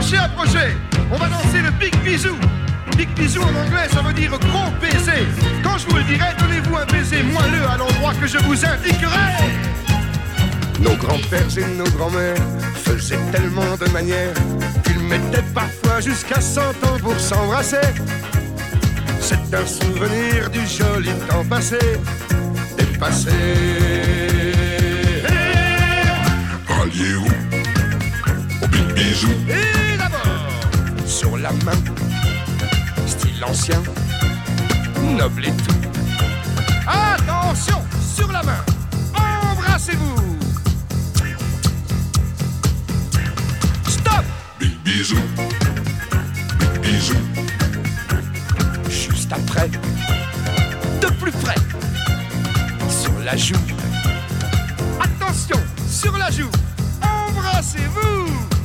approchez. On va danser le big bisou. Big bisou en anglais, ça veut dire gros baiser. Quand je vous le dirai, donnez-vous un baiser moelleux à l'endroit que je vous indiquerai. Nos grands-pères et nos grands-mères faisaient tellement de manières qu'ils mettaient parfois jusqu'à 100 ans pour s'embrasser. C'est un souvenir du joli temps passé, dépassé. Alliez-vous au big bisou. Et d'abord, sur la main, style ancien, noble et tout. Attention, sur la main, embrassez-vous. Stop. Big bisou, big bisou. Juste après, de plus près, sur la joue. Attention, sur la joue, embrassez-vous.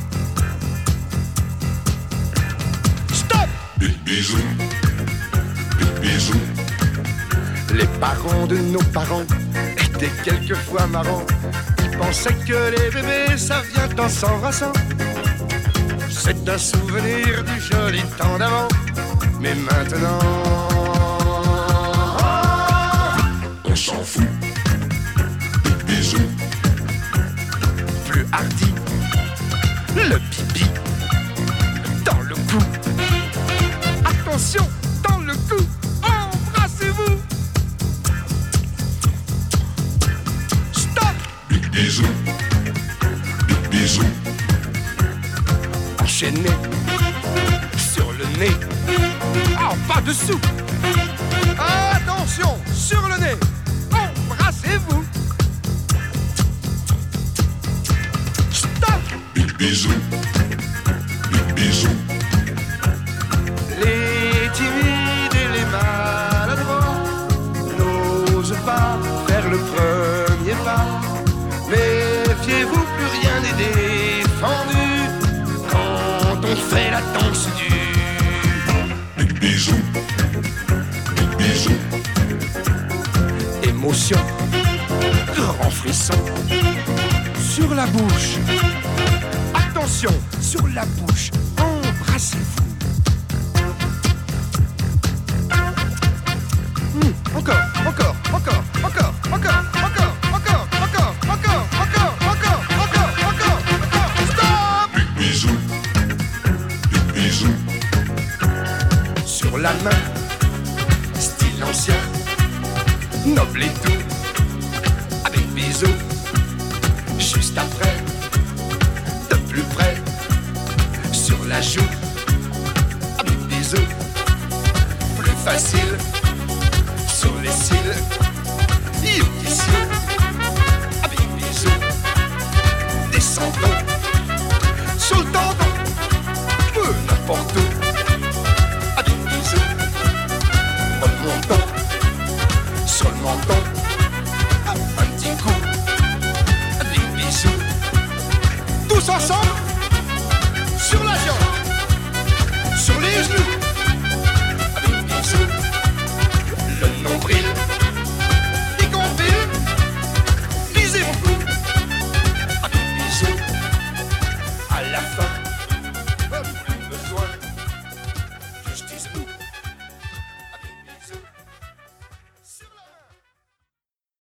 Stop. Big bisou, big bisou. Les parents de nos parents étaient quelquefois marrants. Ils pensaient que les bébés ça vient en s'embrassant. C'est un souvenir du joli temps d'avant. Mais maintenant, on s'en fout. Big bisou. plus hardi, le pipi dans le cou. Attention, dans le cou, embrassez-vous. Stop. Big bisou, big bisou. Enchaîné sur le nez. Ah, pas dessous. Attention, sur le nez. Embrassez-vous. Stop. Big bisou, big bisou. Les timides et les maladroits n'osent pas faire le premier pas. Méfiez-vous, plus rien n'est défendu quand on fait la danse du Big bisou, big bisou. émotion, grand frisson sur la bouche. Attention, sur la bouche, embrassez-vous. Encore, encore, encore, encore, encore, encore, encore, encore, encore, encore, encore, encore, encore, encore. Stop. Big bisou, big bisou. Sur la main, style ancien, noble et tout.